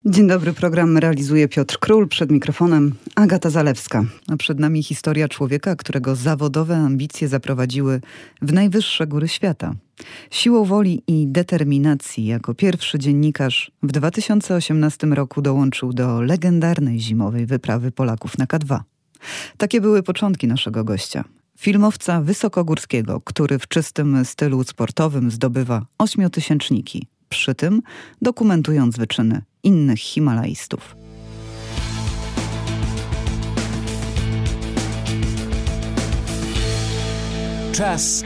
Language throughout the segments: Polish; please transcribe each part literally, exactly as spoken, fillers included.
Dzień dobry, program realizuje Piotr Król, przed mikrofonem Agata Zalewska. A przed nami historia człowieka, którego zawodowe ambicje zaprowadziły w najwyższe góry świata. Siłą woli i determinacji jako pierwszy dziennikarz w dwa tysiące osiemnastym roku dołączył do legendarnej zimowej wyprawy Polaków na K dwa. Takie były początki naszego gościa. Filmowca wysokogórskiego, który w czystym stylu sportowym zdobywa ośmiotysięczniki, przy tym dokumentując wyczyny innych himalaistów. Czas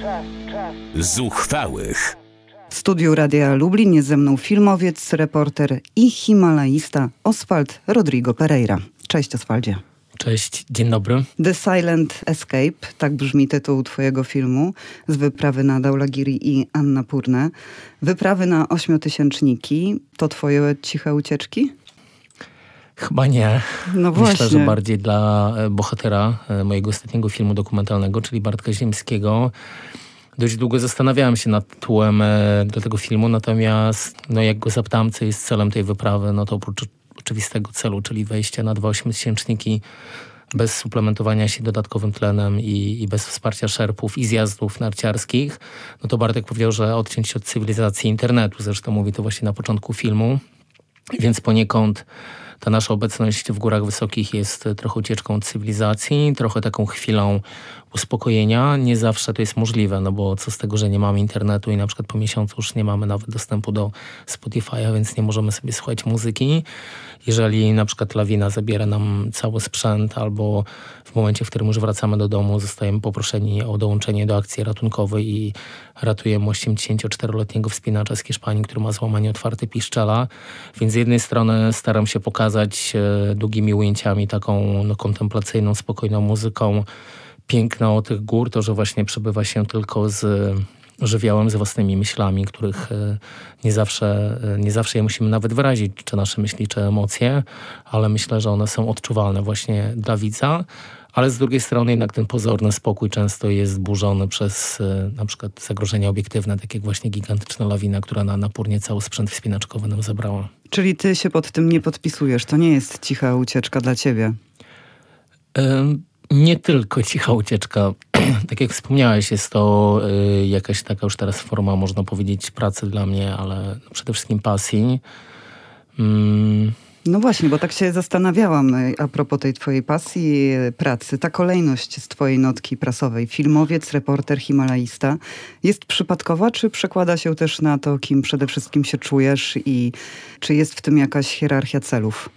zuchwałych. W studiu Radia Lublin jest ze mną filmowiec, reporter i himalaista Oswald Rodrigo Pereira. Cześć, Oswaldzie. Cześć, dzień dobry. The Silent Escape, tak brzmi tytuł twojego filmu, z wyprawy na Dhaulagiri i Annapurnę. Wyprawy na ośmiotysięczniki, to twoje ciche ucieczki? Chyba nie. No właśnie. Myślę, że bardziej dla bohatera mojego ostatniego filmu dokumentalnego, czyli Bartka Ziemskiego. Dość długo zastanawiałem się nad tytułem do tego filmu, natomiast no, jak go zapytałem, co jest celem tej wyprawy, no to oprócz oczywistego celu, czyli wejście na dwa ośmiotysięczniki bez suplementowania się dodatkowym tlenem i, i bez wsparcia szerpów i zjazdów narciarskich, no to Bartek powiedział, że odciąć się od cywilizacji internetu. Zresztą mówi to właśnie na początku filmu. Więc poniekąd ta nasza obecność w górach wysokich jest trochę ucieczką od cywilizacji, trochę taką chwilą uspokojenia. Nie zawsze to jest możliwe, no bo co z tego, że nie mamy internetu i na przykład po miesiącu już nie mamy nawet dostępu do Spotify'a, więc nie możemy sobie słuchać muzyki. Jeżeli na przykład lawina zabiera nam cały sprzęt albo w momencie, w którym już wracamy do domu, zostajemy poproszeni o dołączenie do akcji ratunkowej i ratujemy osiemdziesięcioczteroletniego wspinacza z Hiszpanii, który ma złamanie otwarte piszczela. Więc z jednej strony staram się pokazać e, długimi ujęciami taką no, kontemplacyjną, spokojną muzyką piękno tych gór, to, że właśnie przebywa się tylko z żywiołem, z własnymi myślami, których e, nie zawsze, e, nie zawsze je musimy nawet wyrazić, czy nasze myśli, czy emocje, ale myślę, że one są odczuwalne właśnie dla widza. Ale z drugiej strony jednak ten pozorny spokój często jest zburzony przez e, na przykład zagrożenia obiektywne, tak jak właśnie gigantyczna lawina, która na Annapurnie cały sprzęt wspinaczkowy nam zabrała. Czyli ty się pod tym nie podpisujesz, to nie jest cicha ucieczka dla ciebie? E, nie tylko cicha ucieczka. Tak jak wspomniałeś, jest to y, jakaś taka już teraz forma, można powiedzieć, pracy dla mnie, ale przede wszystkim pasji. Mm. No właśnie, bo tak się zastanawiałam a propos tej twojej pasji, pracy. Ta kolejność z twojej notki prasowej, filmowiec, reporter, himalaista, jest przypadkowa, czy przekłada się też na to, kim przede wszystkim się czujesz i czy jest w tym jakaś hierarchia celów?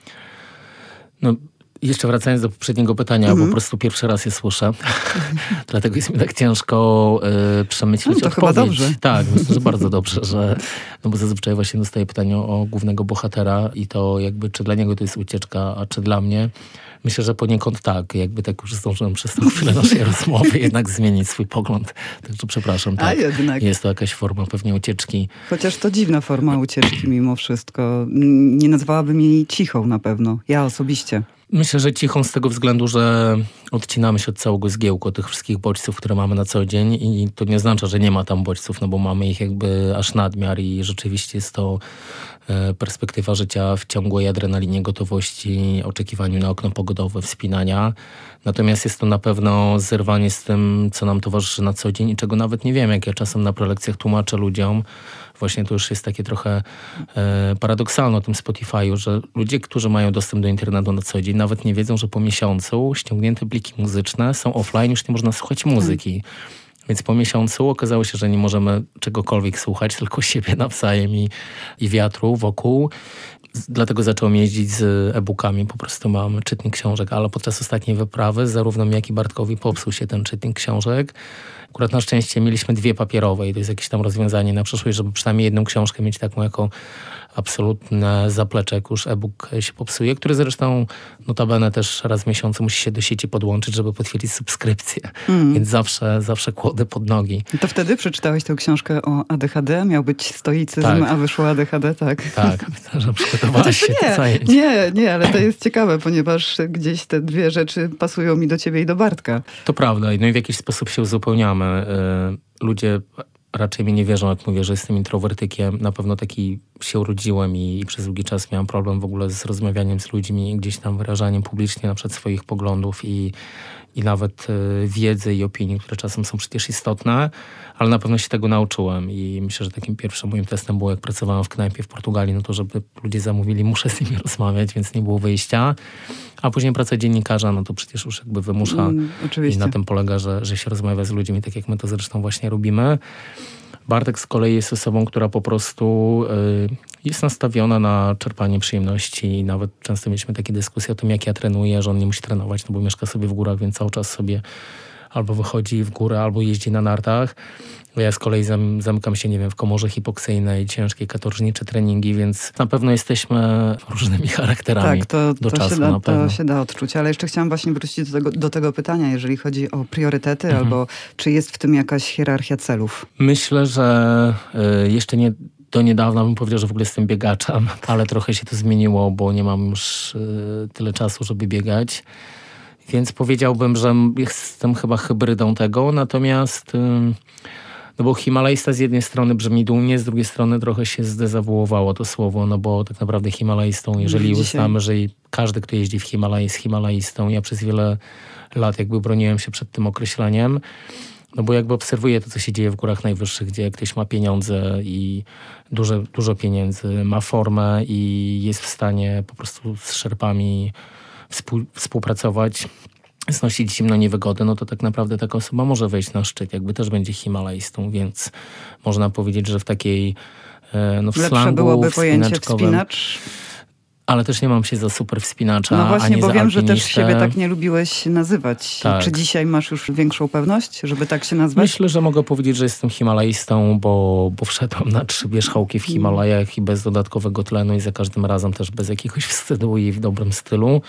No, jeszcze wracając do poprzedniego pytania, mm-hmm. bo po prostu pierwszy raz je słyszę. Dlatego jest mi tak ciężko y, przemyśleć no, to odpowiedź. Chyba dobrze. Tak, myślę, że bardzo dobrze, że no bo zazwyczaj właśnie dostaję pytanie o głównego bohatera i to jakby czy dla niego to jest ucieczka, a czy dla mnie. Myślę, że poniekąd tak. Jakby tak już zdążyłem przez tą chwilę naszej rozmowy jednak zmienić swój pogląd. Także przepraszam. Tak. A jednak. Jest to jakaś forma pewnie ucieczki. Chociaż to dziwna forma ucieczki mimo wszystko. Nie nazwałabym jej cichą na pewno. Ja osobiście. Myślę, że cichą z tego względu, że odcinamy się od całego zgiełku, tych wszystkich bodźców, które mamy na co dzień i to nie oznacza, że nie ma tam bodźców, no bo mamy ich jakby aż nadmiar i rzeczywiście jest to perspektywa życia w ciągłej adrenalinie, gotowości, oczekiwaniu na okno pogodowe, wspinania. Natomiast jest to na pewno zerwanie z tym, co nam towarzyszy na co dzień i czego nawet nie wiem, jak ja czasem na prelekcjach tłumaczę ludziom. Właśnie to już jest takie trochę e, paradoksalne o tym Spotify'u, że ludzie, którzy mają dostęp do internetu na co dzień, nawet nie wiedzą, że po miesiącu ściągnięte pliki muzyczne są offline, już nie można słuchać muzyki. Więc po miesiącu okazało się, że nie możemy czegokolwiek słuchać, tylko siebie nawzajem i, i wiatru wokół. Dlatego zacząłem jeździć z e-bookami. Po prostu mam czytnik książek, ale podczas ostatniej wyprawy zarówno mi, jak i Bartkowi popsuł się ten czytnik książek. Akurat na szczęście mieliśmy dwie papierowe i to jest jakieś tam rozwiązanie na przyszłość, żeby przynajmniej jedną książkę mieć taką jako absolutne zaplecze, jak już e-book się popsuje, który zresztą notabene też raz w miesiącu musi się do sieci podłączyć, żeby potwierdzić subskrypcję. Mm. Więc zawsze, zawsze kłody pod nogi. I to wtedy przeczytałeś tę książkę o A D H D? Miał być stoicyzm, tak. A wyszło A D H D, tak? Tak, że przygotowałaś się nie, do zajęć. Nie, nie, ale to jest ciekawe, ponieważ gdzieś te dwie rzeczy pasują mi do ciebie i do Bartka. To prawda. No i w jakiś sposób się uzupełniamy. Ludzie raczej mi nie wierzą, jak mówię, że jestem introwertykiem. Na pewno taki się urodziłem i, i przez długi czas miałem problem w ogóle z rozmawianiem z ludźmi, gdzieś tam wyrażaniem publicznie na przykład swoich poglądów i, i nawet y, wiedzy i opinii, które czasem są przecież istotne, ale na pewno się tego nauczyłem i myślę, że takim pierwszym moim testem było, jak pracowałem w knajpie w Portugalii, no to żeby ludzie zamówili, muszę z nimi rozmawiać, więc nie było wyjścia. A później praca dziennikarza, no to przecież już jakby wymusza mm, i na tym polega, że, że się rozmawia z ludźmi, tak jak my to zresztą właśnie robimy. Bartek z kolei jest osobą, która po prostu y, jest nastawiona na czerpanie przyjemności. Nawet często mieliśmy takie dyskusje o tym, jak ja trenuję, że on nie musi trenować, no bo mieszka sobie w górach, więc cały czas sobie albo wychodzi w górę, albo jeździ na nartach. Ja z kolei zam, zamykam się, nie wiem, w komorze hipoksyjnej, ciężkie katorżnicze treningi, więc na pewno jesteśmy różnymi charakterami. Tak, to, do to, czasu, się da, na pewno. to się da odczuć, ale jeszcze chciałam właśnie wrócić do tego, do tego pytania, jeżeli chodzi o priorytety, mhm. albo czy jest w tym jakaś hierarchia celów? Myślę, że y, jeszcze nie do niedawna bym powiedział, że w ogóle jestem biegaczem, ale trochę się to zmieniło, bo nie mam już y, tyle czasu, żeby biegać. Więc powiedziałbym, że jestem chyba hybrydą tego, natomiast y, no bo himalajsta z jednej strony brzmi dumnie, z drugiej strony trochę się zdezawuowało to słowo, no bo tak naprawdę himalajstą, jeżeli uznamy, że każdy, kto jeździ w Himalaje, jest himalajstą, ja przez wiele lat jakby broniłem się przed tym określeniem, no bo jakby obserwuję to, co się dzieje w górach najwyższych, gdzie ktoś ma pieniądze i duże, dużo pieniędzy, ma formę i jest w stanie po prostu z szerpami współ, współpracować, znosić zimno niewygody, no to tak naprawdę taka osoba może wejść na szczyt, jakby też będzie himalajstą, więc można powiedzieć, że w takiej no w lepsze slangu byłoby pojęcie wspinacz. Ale też nie mam się za super wspinacza, no właśnie, ani bo za wiem, alpinistę. że też siebie tak nie lubiłeś nazywać. Tak. Czy dzisiaj masz już większą pewność, żeby tak się nazwać? Myślę, że mogę powiedzieć, że jestem himalajstą, bo, bo wszedłem na trzy wierzchołki w Himalajach i bez dodatkowego tlenu i za każdym razem też bez jakiegoś wstydu i w dobrym stylu.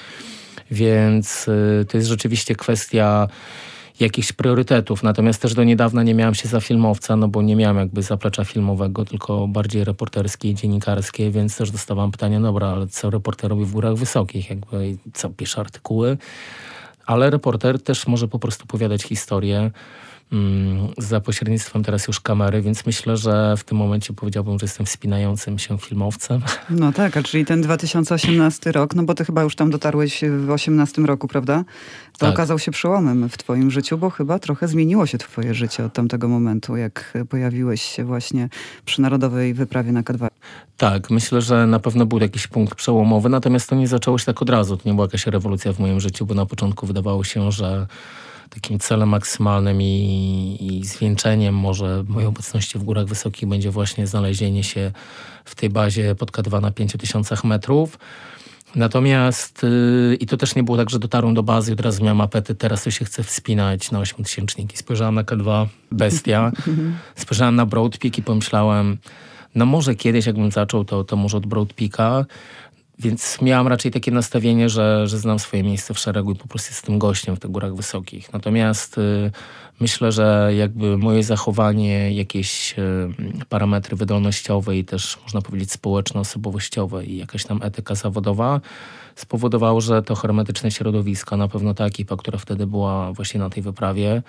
Więc y, to jest rzeczywiście kwestia jakichś priorytetów. Natomiast też do niedawna nie miałem się za filmowca, no bo nie miałem jakby zaplecza filmowego, tylko bardziej reporterskie i dziennikarskie, więc też dostawałam pytania, dobra, ale co reporter robi w górach wysokich? Jakby co, pisze artykuły? Ale reporter też może po prostu opowiadać historię mm, za pośrednictwem teraz już kamery, więc myślę, że w tym momencie powiedziałbym, że jestem wspinającym się filmowcem. No tak, a czyli ten dwa tysiące osiemnasty rok, no bo ty chyba już tam dotarłeś w osiemnastym roku, prawda? To tak. Okazał się przełomem w twoim życiu, bo chyba trochę zmieniło się twoje życie od tamtego momentu, jak pojawiłeś się właśnie przy Narodowej Wyprawie na K dwa. Tak, myślę, że na pewno był jakiś punkt przełomowy, natomiast to nie zaczęło się tak od razu. To nie była jakaś rewolucja w moim życiu, bo na początku wydawało się, że takim celem maksymalnym i, i zwieńczeniem może mojej obecności w górach wysokich będzie właśnie znalezienie się w tej bazie pod K dwa na pięciu tysiącach metrów. Natomiast yy, i to też nie było tak, że dotarłem do bazy i od razu miałem apetyt, teraz to się chcę wspinać na ośmiotysięczniki. Spojrzałem na K dwa, bestia. Spojrzałem na Broad Peak i pomyślałem, no może kiedyś jakbym zaczął, to, to może od Broad Peaka. Więc miałam raczej takie nastawienie, że, że znam swoje miejsce w szeregu i po prostu jestem gościem w tych górach wysokich. Natomiast y, myślę, że jakby moje zachowanie, jakieś y, parametry wydolnościowe i też można powiedzieć społeczno-osobowościowe i jakaś tam etyka zawodowa spowodowało, że to hermetyczne środowisko, na pewno ta ekipa, która wtedy była właśnie na tej wyprawie,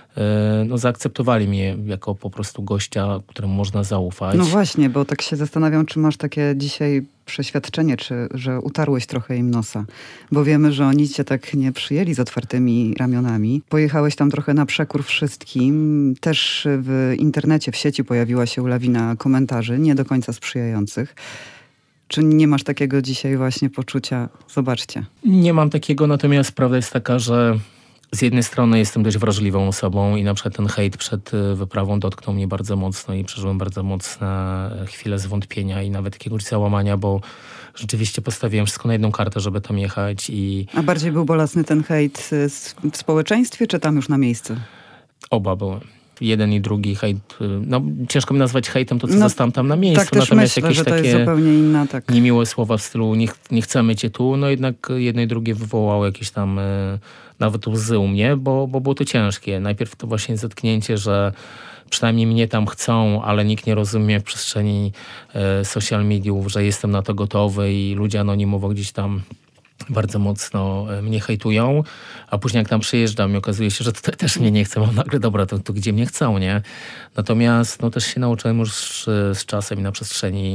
no zaakceptowali mnie jako po prostu gościa, któremu można zaufać. No właśnie, bo tak się zastanawiam, czy masz takie dzisiaj przeświadczenie, czy że utarłeś trochę im nosa. Bo wiemy, że oni cię tak nie przyjęli z otwartymi ramionami. Pojechałeś tam trochę na przekór wszystkim. Też w internecie, w sieci pojawiła się lawina komentarzy, nie do końca sprzyjających. Czy nie masz takiego dzisiaj właśnie poczucia? Zobaczcie. Nie mam takiego, natomiast prawda jest taka, że z jednej strony jestem dość wrażliwą osobą i na przykład ten hejt przed wyprawą dotknął mnie bardzo mocno i przeżyłem bardzo mocne chwile zwątpienia i nawet jakiegoś załamania, bo rzeczywiście postawiłem wszystko na jedną kartę, żeby tam jechać. I a bardziej był bolesny ten hejt w społeczeństwie, czy tam już na miejscu? Oba były. Jeden i drugi hejt, no ciężko mi nazwać hejtem to, co no, zostałem tam na miejscu. Tak też natomiast myślę, jakieś że to takie jest zupełnie inna, tak. niemiłe słowa w stylu nie, nie chcemy cię tu, no jednak jedno i drugie wywołało jakieś tam e, nawet łzy u mnie, bo, bo było to ciężkie. Najpierw to właśnie zetknięcie, że przynajmniej mnie tam chcą, ale nikt nie rozumie w przestrzeni e, social mediów, że jestem na to gotowy i ludzie anonimowo gdzieś tam bardzo mocno mnie hejtują, a później jak tam przyjeżdżam i okazuje się, że tutaj też mnie nie chcą, mam nagle, dobra, to, to gdzie mnie chcą, nie? Natomiast no, też się nauczyłem już z czasem i na przestrzeni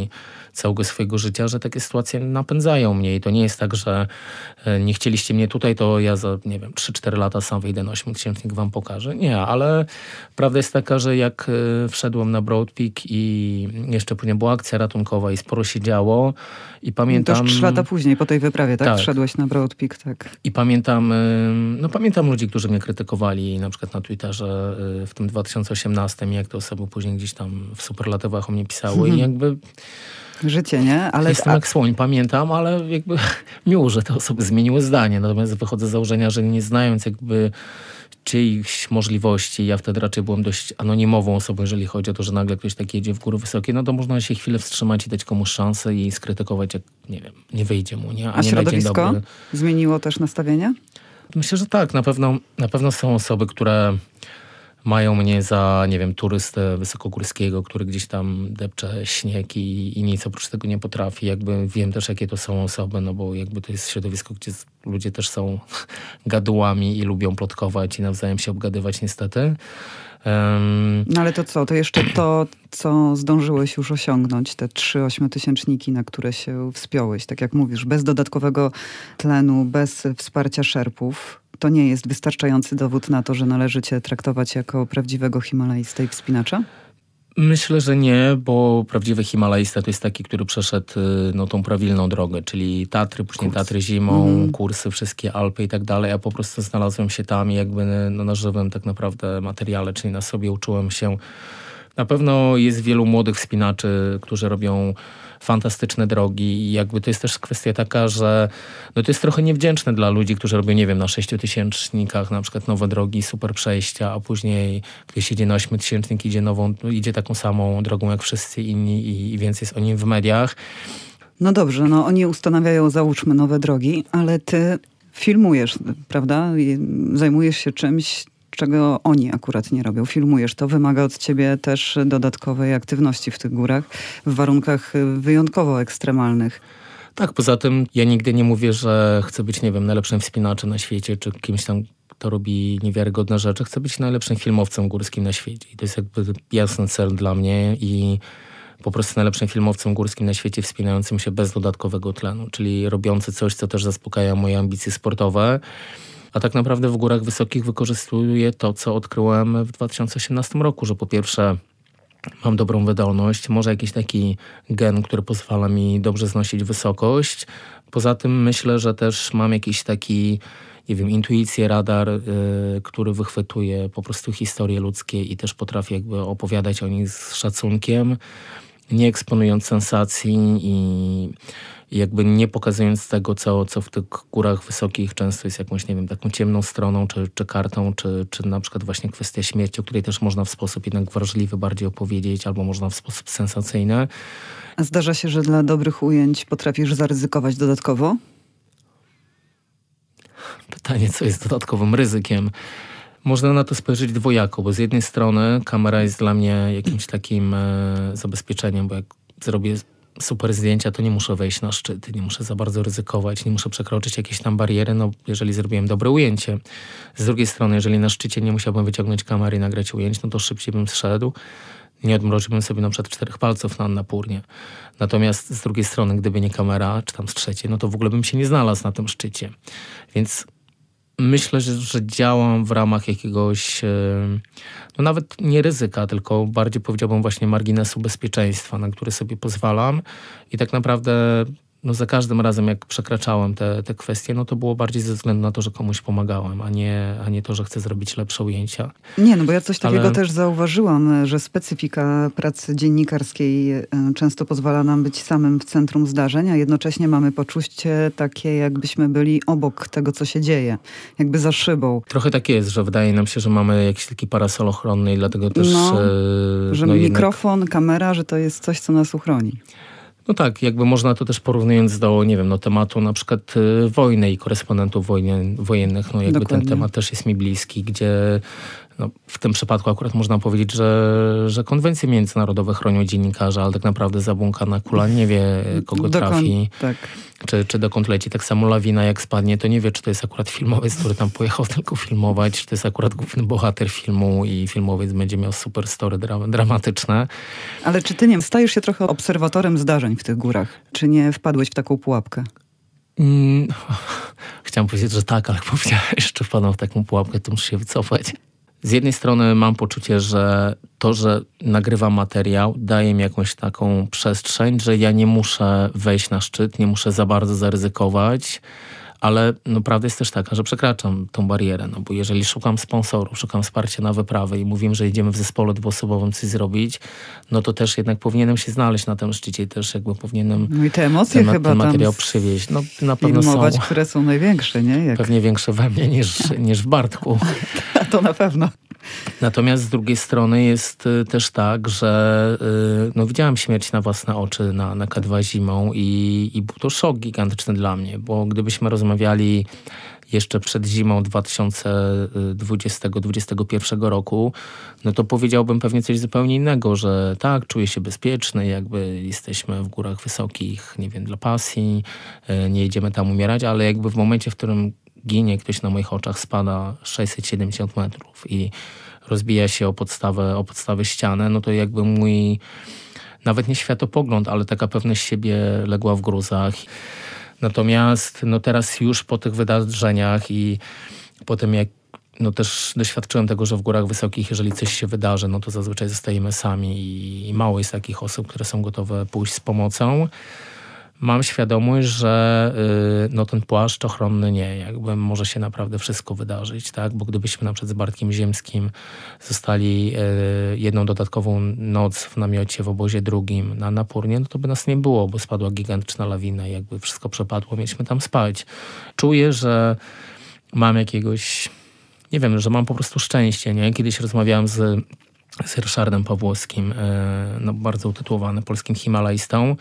całego swojego życia, że takie sytuacje napędzają mnie i to nie jest tak, że nie chcieliście mnie tutaj, to ja za, nie wiem, trzy cztery lata sam wyjdę na ośmiotysięcznik, wam pokażę. Nie, ale prawda jest taka, że jak wszedłem na Broad Peak i jeszcze później była akcja ratunkowa i sporo się działo i pamiętam... To już trzy lata później po tej wyprawie, tak? tak. Wszedłeś na Broad Peak, tak. I pamiętam, no pamiętam ludzi, którzy mnie krytykowali na przykład na Twitterze w tym dwa tysiące osiemnastym, jak te osoby później gdzieś tam w superlatywach o mnie pisały hmm. i jakby... Życie, nie? Ale jestem a... jak słoń, pamiętam, ale jakby miło, że te osoby zmieniły zdanie. Natomiast wychodzę z założenia, że nie znając jakby czyichś możliwości, ja wtedy raczej byłem dość anonimową osobą, jeżeli chodzi o to, że nagle ktoś tak jedzie w góry wysokie, no to można się chwilę wstrzymać i dać komuś szansę i skrytykować, jak nie wiem, nie wyjdzie mu, nie? A, a nie środowisko na dzień dobry. Zmieniło też nastawienie? Myślę, że tak. Na pewno, na pewno są osoby, które mają mnie za, nie wiem, turystę wysokogórskiego, który gdzieś tam depcze śnieg i, i nic oprócz tego nie potrafi. Jakby wiem też, jakie to są osoby, no bo jakby to jest środowisko, gdzie ludzie też są gadułami i lubią plotkować i nawzajem się obgadywać niestety. Um, no ale to co? To jeszcze to, co zdążyłeś już osiągnąć, te trzy ośmiotysięczniki, na które się wspiąłeś. Tak jak mówisz, bez dodatkowego tlenu, bez wsparcia szerpów. To nie jest wystarczający dowód na to, że należy cię traktować jako prawdziwego himalaistę i wspinacza? Myślę, że nie, bo prawdziwy himalaista to jest taki, który przeszedł no, tą prawilną drogę, czyli Tatry, później Kurs. Tatry zimą, mm. kursy, wszystkie Alpy i tak dalej. Ja po prostu znalazłem się tam i jakby no, na żywym tak naprawdę materiale, czyli na sobie uczyłem się. Na pewno jest wielu młodych wspinaczy, którzy robią fantastyczne drogi i jakby to jest też kwestia taka, że no to jest trochę niewdzięczne dla ludzi, którzy robią, nie wiem, na sześciotysięcznikach na przykład nowe drogi, super przejścia, a później ktoś idzie na ośmiotysięcznik, idzie nową, idzie taką samą drogą jak wszyscy inni i, i więcej jest o nim w mediach. No dobrze, no oni ustanawiają, załóżmy, nowe drogi, ale ty filmujesz, prawda? Zajmujesz się czymś, czego oni akurat nie robią. Filmujesz to, wymaga od ciebie też dodatkowej aktywności w tych górach w warunkach wyjątkowo ekstremalnych. Tak, poza tym ja nigdy nie mówię, że chcę być, nie wiem, najlepszym wspinaczem na świecie, czy kimś tam, kto robi niewiarygodne rzeczy. Chcę być najlepszym filmowcem górskim na świecie. I to jest jakby jasny cel dla mnie i po prostu najlepszym filmowcem górskim na świecie, wspinającym się bez dodatkowego tlenu, czyli robiący coś, co też zaspokaja moje ambicje sportowe. A tak naprawdę w górach wysokich wykorzystuję to, co odkryłem w dwa tysiące osiemnastym roku, że po pierwsze mam dobrą wydolność, może jakiś taki gen, który pozwala mi dobrze znosić wysokość. Poza tym myślę, że też mam jakiś taki, nie wiem, intuicję, radar, yy, który wychwytuje po prostu historie ludzkie i też potrafi jakby opowiadać o nich z szacunkiem, nie eksponując sensacji i jakby nie pokazując tego, co, co w tych górach wysokich często jest jakąś, nie wiem, taką ciemną stroną, czy, czy kartą, czy, czy na przykład właśnie kwestia śmierci, o której też można w sposób jednak wrażliwy bardziej opowiedzieć, albo można w sposób sensacyjny. A zdarza się, że dla dobrych ujęć potrafisz zaryzykować dodatkowo? Pytanie, co jest dodatkowym ryzykiem? Można na to spojrzeć dwojako, bo z jednej strony kamera jest dla mnie jakimś takim e, zabezpieczeniem, bo jak zrobię super zdjęcia, to nie muszę wejść na szczyt, nie muszę za bardzo ryzykować, nie muszę przekroczyć jakieś tam bariery, no jeżeli zrobiłem dobre ujęcie. Z drugiej strony, jeżeli na szczycie nie musiałbym wyciągnąć kamery i nagrać ujęć, no to szybciej bym zszedł. Nie odmroziłbym sobie na przykład czterech palców na Annapurnie. Natomiast z drugiej strony, gdyby nie kamera, czy tam z trzeciej, no to w ogóle bym się nie znalazł na tym szczycie. Więc myślę, że, że działam w ramach jakiegoś, no nawet nie ryzyka, tylko bardziej powiedziałbym właśnie marginesu bezpieczeństwa, na który sobie pozwalam. I tak naprawdę no za każdym razem, jak przekraczałem te, te kwestie, no to było bardziej ze względu na to, że komuś pomagałem, a nie, a nie to, że chcę zrobić lepsze ujęcia. Nie, no bo ja coś takiego Ale... też zauważyłam, że specyfika pracy dziennikarskiej często pozwala nam być samym w centrum zdarzeń, a jednocześnie mamy poczucie takie, jakbyśmy byli obok tego, co się dzieje. Jakby za szybą. Trochę tak jest, że wydaje nam się, że mamy jakiś taki parasol ochronny i dlatego też... No, e, że no mikrofon, jednak... kamera, że to jest coś, co nas uchroni. No tak, jakby można to też porównując do, nie wiem, no tematu na przykład y, wojny i korespondentów wojny, wojennych, no jakby Dokładnie. Ten temat też jest mi bliski, gdzie No, w tym przypadku akurat można powiedzieć, że, że konwencje międzynarodowe chronią dziennikarza, ale tak naprawdę zabłąkana kula nie wie, kogo Dokąd, trafi, tak. czy, czy dokąd leci. Tak samo lawina jak spadnie, to nie wie, czy to jest akurat filmowiec, który tam pojechał tylko filmować, czy to jest akurat główny bohater filmu i filmowiec będzie miał super story dra- dramatyczne. Ale czy ty nie stajesz się trochę obserwatorem zdarzeń w tych górach? Czy nie wpadłeś w taką pułapkę? Mm, chciałem powiedzieć, że tak, ale jak powiedziałem, jeszcze wpadłem w taką pułapkę, to muszę się wycofać. Z jednej strony mam poczucie, że to, że nagrywam materiał, daje mi jakąś taką przestrzeń, że ja nie muszę wejść na szczyt, nie muszę za bardzo zaryzykować, ale no, prawda jest też taka, że przekraczam tą barierę, no bo jeżeli szukam sponsorów, szukam wsparcia na wyprawę i mówimy, że idziemy w zespole dwuosobowym coś zrobić, no to też jednak powinienem się znaleźć na tym szczycie i też jakby powinienem no i te emocje ten, chyba ten tam materiał przywieźć. No na pewno filmować, są które są największe, nie? Jak... pewnie większe we mnie niż, niż w Bartku. To na pewno. Natomiast z drugiej strony jest y, też tak, że y, no, widziałem śmierć na własne oczy na, na K dwa zimą i, i był to szok gigantyczny dla mnie, bo gdybyśmy rozmawiali jeszcze przed zimą dwa tysiące dwudziestego dwudziestego pierwszego roku, no to powiedziałbym pewnie coś zupełnie innego, że tak, czuję się bezpieczny, jakby jesteśmy w górach wysokich, nie wiem, dla pasji, y, nie idziemy tam umierać, ale jakby w momencie, w którym ginie ktoś na moich oczach, spada sześćset siedemdziesiąt metrów i rozbija się o podstawę, o podstawę ścianę, no to jakby mój nawet nie światopogląd, ale taka pewność siebie legła w gruzach. Natomiast no teraz już po tych wydarzeniach i po tym, jak no też doświadczyłem tego, że w górach wysokich, jeżeli coś się wydarzy, no to zazwyczaj zostajemy sami i, i mało jest takich osób, które są gotowe pójść z pomocą. Mam świadomość, że y, no ten płaszcz ochronny nie, jakby może się naprawdę wszystko wydarzyć, tak? Bo gdybyśmy na przykład z Bartkiem Ziemskim zostali y, jedną dodatkową noc w namiocie w obozie drugim na Napurnie, no to by nas nie było, bo spadła gigantyczna lawina i jakby wszystko przepadło, mieliśmy tam spać. Czuję, że mam jakiegoś, nie wiem, że mam po prostu szczęście, nie? Kiedyś rozmawiałem z, z Ryszardem Pawłowskim, y, no bardzo utytułowany polskim himalaistą,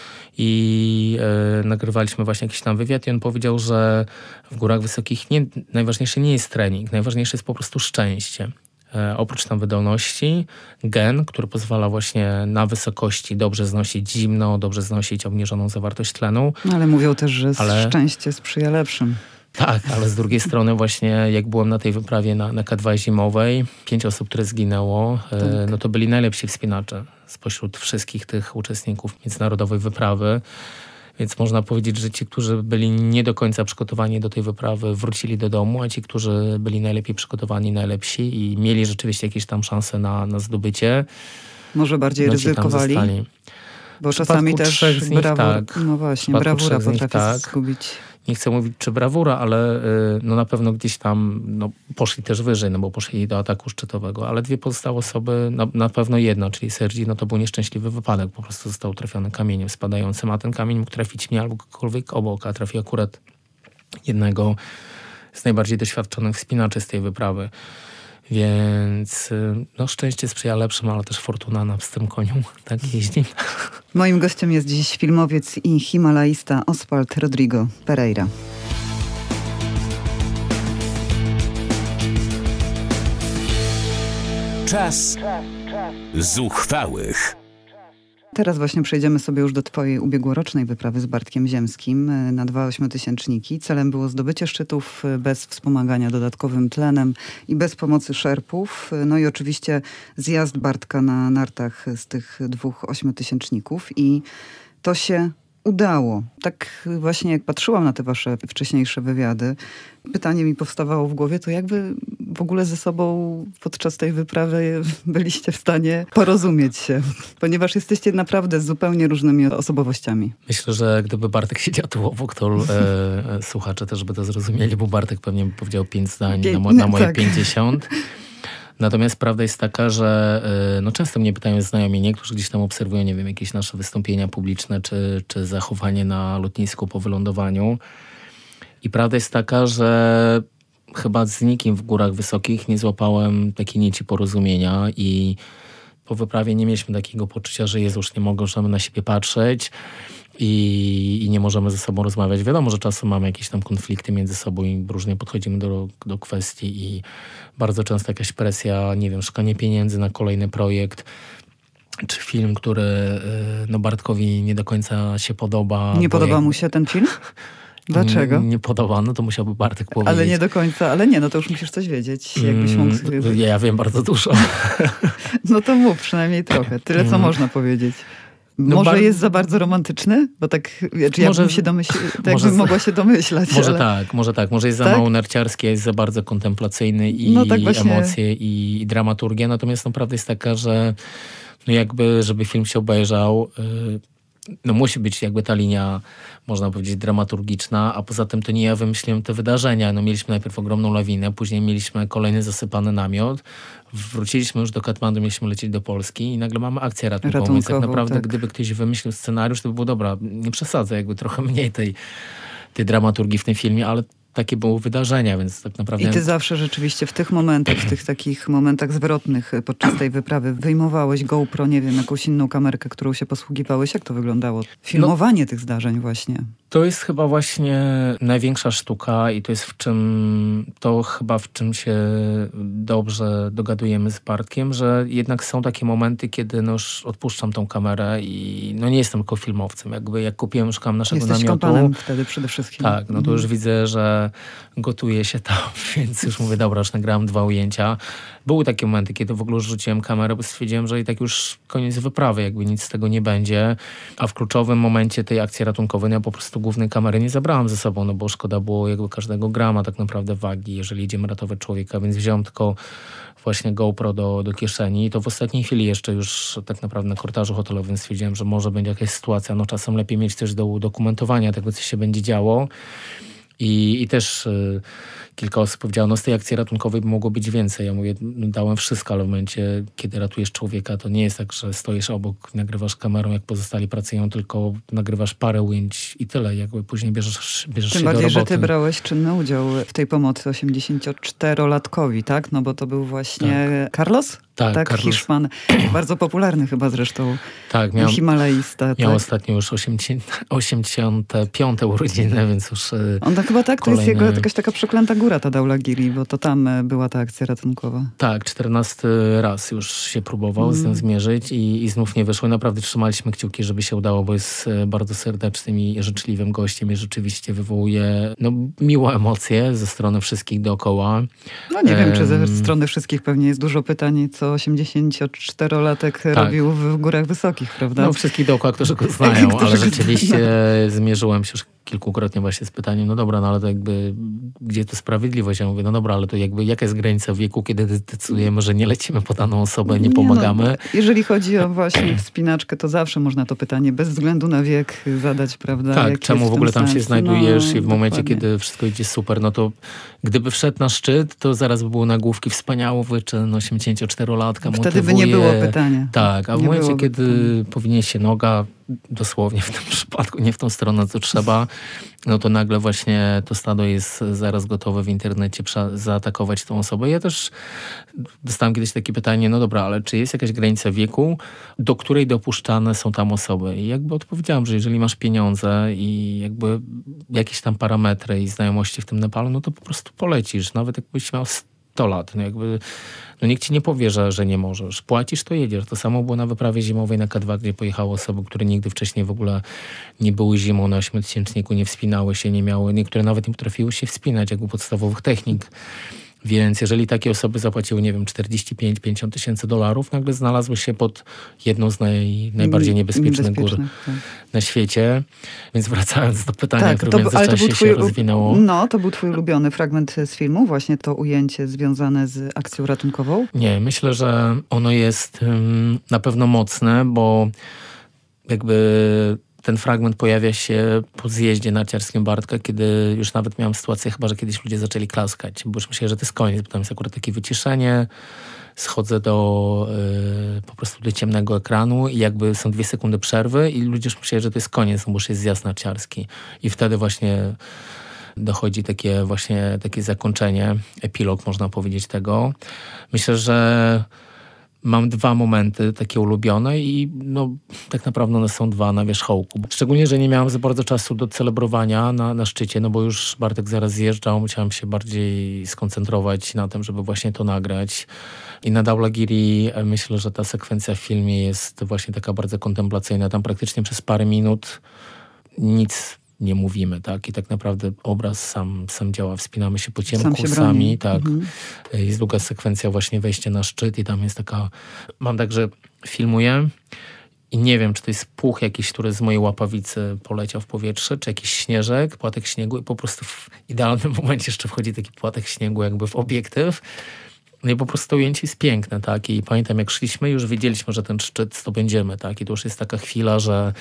i e, nagrywaliśmy właśnie jakiś tam wywiad i on powiedział, że w górach wysokich nie, najważniejszy nie jest trening, najważniejsze jest po prostu szczęście. E, oprócz tam wydolności, gen, który pozwala właśnie na wysokości dobrze znosić zimno, dobrze znosić obniżoną zawartość tlenu. No, ale mówią też, że ale... szczęście sprzyja lepszym. Tak, ale z drugiej strony właśnie jak byłem na tej wyprawie na, na K dwa zimowej, pięć osób, które zginęło, tak. e, no to byli najlepsi wspinacze spośród wszystkich tych uczestników międzynarodowej wyprawy. Więc można powiedzieć, że ci, którzy byli nie do końca przygotowani do tej wyprawy, wrócili do domu, a ci, którzy byli najlepiej przygotowani, najlepsi i mieli rzeczywiście jakieś tam szanse na, na zdobycie, może bardziej no ryzykowali? Bo czasami też nich, brawur, tak. no właśnie, brawura potrafi tak. tak. zgubić. Nie chcę mówić, czy brawura, ale y, no na pewno gdzieś tam no, poszli też wyżej, no bo poszli do ataku szczytowego. Ale dwie pozostałe osoby, na, na pewno jedna, czyli Sergi, no to był nieszczęśliwy wypadek. Po prostu został trafiony kamieniem spadającym, a ten kamień mógł trafić mnie albo kogokolwiek obok, a trafił akurat jednego z najbardziej doświadczonych wspinaczy z tej wyprawy. Więc no, szczęście sprzyja lepszym, ale też fortuna na pstrym koniu tak jeździ. Moim gościem jest dziś filmowiec i himalaista Oswald Rodrigo Pereira. Czas zuchwałych. Teraz właśnie przejdziemy sobie już do twojej ubiegłorocznej wyprawy z Bartkiem Ziemskim na dwa ośmiotysięczniki. Celem było zdobycie szczytów bez wspomagania dodatkowym tlenem i bez pomocy szerpów. No i oczywiście zjazd Bartka na nartach z tych dwóch ośmiotysięczników i to się udało. Tak właśnie jak patrzyłam na te wasze wcześniejsze wywiady, pytanie mi powstawało w głowie, to jak wy w ogóle ze sobą podczas tej wyprawy byliście w stanie porozumieć się? Ponieważ jesteście naprawdę zupełnie różnymi osobowościami. Myślę, że gdyby Bartek siedział tu obok, to e, słuchacze też by to zrozumieli, bo Bartek pewnie by powiedział pięć zdań Pię- na, mo- na moje tak. pięćdziesiąt. Natomiast prawda jest taka, że no często mnie pytają znajomi, niektórzy gdzieś tam obserwują, nie wiem, jakieś nasze wystąpienia publiczne, czy, czy zachowanie na lotnisku po wylądowaniu. I prawda jest taka, że chyba z nikim w górach wysokich nie złapałem takiej nici porozumienia i po wyprawie nie mieliśmy takiego poczucia, że Jezus, nie możemy na siebie patrzeć. i, i nie możemy ze sobą rozmawiać. Wiadomo, że czasem mamy jakieś tam konflikty między sobą i różnie podchodzimy do, do kwestii i bardzo często jakaś presja, nie wiem, szukanie pieniędzy na kolejny projekt, czy film, który no Bartkowi nie do końca się podoba. Nie podoba jak... mu się ten film? Dlaczego? Nie, nie podoba, no to musiałby Bartek powiedzieć. Ale nie do końca, ale nie, no to już musisz coś wiedzieć, jakbyś mógł sobie... Mm, ja wiem bardzo dużo. No to mów przynajmniej trochę, tyle co można powiedzieć. No może bar... jest za bardzo romantyczny? Bo tak, czy może, ja bym się domyśl... tak może bym z... mogła się domyślać. Może ale... tak, może tak. Może jest za tak? mało narciarski, a jest za bardzo kontemplacyjny i no tak właśnie... emocje i, i dramaturgia. Natomiast no, prawda jest taka, że no jakby, żeby film się obejrzał... Yy, no musi być jakby ta linia, można powiedzieć, dramaturgiczna, a poza tym to nie ja wymyśliłem te wydarzenia. No mieliśmy najpierw ogromną lawinę, później mieliśmy kolejny zasypany namiot, wróciliśmy już do Katmandu, mieliśmy lecieć do Polski i nagle mamy akcję ratunkową. Ratunkową, więc tak naprawdę tak. gdyby ktoś wymyślił scenariusz, to by było dobra, nie przesadzę, jakby trochę mniej tej, tej dramaturgii w tym filmie, ale takie były wydarzenia, więc tak naprawdę... I ty zawsze rzeczywiście w tych momentach, w tych takich momentach zwrotnych podczas tej wyprawy wyjmowałeś GoPro, nie wiem, jakąś inną kamerkę, którą się posługiwałeś. Jak to wyglądało? Filmowanie no, tych zdarzeń właśnie. To jest chyba właśnie największa sztuka i to jest w czym, to chyba w czym się dobrze dogadujemy z Bartkiem, że jednak są takie momenty, kiedy no już odpuszczam tą kamerę i no nie jestem tylko filmowcem. Jakby jak kupiłem, szukam naszego Jesteś namiotu. kompanem wtedy przede wszystkim. Tak, no to już widzę, że gotuje się tam, więc już mówię, dobra, już nagrałem dwa ujęcia. Były takie momenty, kiedy w ogóle już rzuciłem kamerę, bo stwierdziłem, że i tak już koniec wyprawy, jakby nic z tego nie będzie. A w kluczowym momencie tej akcji ratunkowej no ja po prostu głównej kamery nie zabrałem ze sobą, no bo szkoda było jakby każdego grama tak naprawdę wagi, jeżeli idziemy ratować człowieka, więc wziąłem tylko właśnie GoPro do, do kieszeni. I to w ostatniej chwili jeszcze już tak naprawdę na korytarzu hotelowym stwierdziłem, że może będzie jakaś sytuacja, no czasem lepiej mieć też do udokumentowania tego, co się będzie działo. I, i też y, kilka osób powiedziało, no z tej akcji ratunkowej by mogło być więcej. Ja mówię, no, dałem wszystko, ale w momencie, kiedy ratujesz człowieka, to nie jest tak, że stoisz obok, nagrywasz kamerą, jak pozostali pracują, tylko nagrywasz parę ujęć i tyle. Jakby później bierzesz, bierzesz Tym się bardziej, do roboty. że ty brałeś czynny udział w tej pomocy osiemdziesięcioczterolatkowi, tak? No bo to był właśnie tak. Carlos? Tak, tak Carlos. Hiszpan. Bardzo popularny chyba zresztą. Tak, miał, Himalaista. Miał tak? ostatnio już osiemdziesiąte piąte urodziny, więc już On to chyba tak, kolejny... to jest jego jakaś taka przeklęta góra, ta Daulagiri, bo to tam była ta akcja ratunkowa. Tak, czternasty raz już się próbował mm. z tym zmierzyć i, i znów nie wyszło. Naprawdę trzymaliśmy kciuki, żeby się udało, bo jest bardzo serdecznym i życzliwym gościem i rzeczywiście wywołuje no, miłe emocje ze strony wszystkich dookoła. No nie um, wiem, czy ze strony wszystkich pewnie jest dużo pytań, co osiemdziesięcioczterolatek tak. robił w Górach Wysokich, prawda? No wszystkich dookoła, którzy go znają, którzy ale rzeczywiście znają. Zmierzyłem się już kilkukrotnie właśnie z pytaniem, no dobra, no ale to jakby, gdzie tu sprawiedliwość? Ja mówię, no dobra, ale to jakby, jaka jest granica wieku, kiedy decydujemy, że nie lecimy po daną osobę, nie, nie pomagamy? No, jeżeli chodzi o właśnie wspinaczkę, to zawsze można to pytanie bez względu na wiek zadać, prawda? Tak, Jak czemu w ogóle tam sens? się znajdujesz no, i w momencie, dokładnie. kiedy wszystko idzie super, no to gdyby wszedł na szczyt, to zaraz by było nagłówki wspaniały wyczyn osiemdziesięcioczterolatka Wtedy motywuje. by nie było pytania. Tak, a w nie momencie, kiedy pytania. powinien się noga, dosłownie w tym przypadku, nie w tą stronę, co trzeba, no to nagle właśnie to stado jest zaraz gotowe w internecie zaatakować tą osobę. Ja też dostałem kiedyś takie pytanie, no dobra, ale czy jest jakaś granica wieku, do której dopuszczane są tam osoby? I jakby odpowiedziałem, że jeżeli masz pieniądze i jakby jakieś tam parametry i znajomości w tym Nepalu, no to po prostu polecisz. Nawet jakbyś miał sto lat, no jakby no nikt ci nie powie, że, że nie możesz. Płacisz, to jedziesz. To samo było na wyprawie zimowej na K dwa, gdzie pojechały osoby, które nigdy wcześniej w ogóle nie były zimą na ośmiotysięczniku, nie wspinały się, nie miały, niektóre nawet nie potrafiły się wspinać, jakby podstawowych technik. Więc jeżeli takie osoby zapłaciły, nie wiem, czterdzieści pięć do pięćdziesięciu tysięcy dolarów, nagle znalazły się pod jedną z naj, najbardziej niebezpiecznych gór tak. na świecie. Więc wracając do pytania, tak, które w międzyczasie się twój, rozwinęło. No, to był twój ulubiony fragment z filmu, właśnie to ujęcie związane z akcją ratunkową? Nie, myślę, że ono jest um, na pewno mocne, bo jakby... Ten fragment pojawia się po zjeździe narciarskim Bartka, kiedy już nawet miałem sytuację chyba, że kiedyś ludzie zaczęli klaskać, bo już myślałem, że to jest koniec, bo tam jest akurat takie wyciszenie, schodzę do y, po prostu do ciemnego ekranu i jakby są dwie sekundy przerwy i ludzie już myśleli, że to jest koniec, bo już jest zjazd narciarski. I wtedy właśnie dochodzi takie właśnie takie zakończenie, epilog można powiedzieć tego. Myślę, że mam dwa momenty takie ulubione i no, tak naprawdę one są dwa na wierzchołku. Szczególnie, że nie miałem za bardzo czasu do celebrowania na, na szczycie, no bo już Bartek zaraz zjeżdżał, musiałem się bardziej skoncentrować na tym, żeby właśnie to nagrać. I na Dhaulagiri myślę, że ta sekwencja w filmie jest właśnie taka bardzo kontemplacyjna. Tam praktycznie przez parę minut nic nie mówimy, tak? I tak naprawdę obraz sam, sam działa. Wspinamy się po ciemku się sami, tak. Mhm. Jest długa sekwencja właśnie wejścia na szczyt i tam jest taka... Mam tak, że filmuję i nie wiem, czy to jest puch jakiś, który z mojej łapawicy poleciał w powietrze, czy jakiś śnieżek, płatek śniegu i po prostu w idealnym momencie jeszcze wchodzi taki płatek śniegu jakby w obiektyw. No i po prostu to ujęcie jest piękne, tak? I pamiętam, jak szliśmy, już wiedzieliśmy, że ten szczyt zdobędziemy, tak? I to już jest taka chwila, że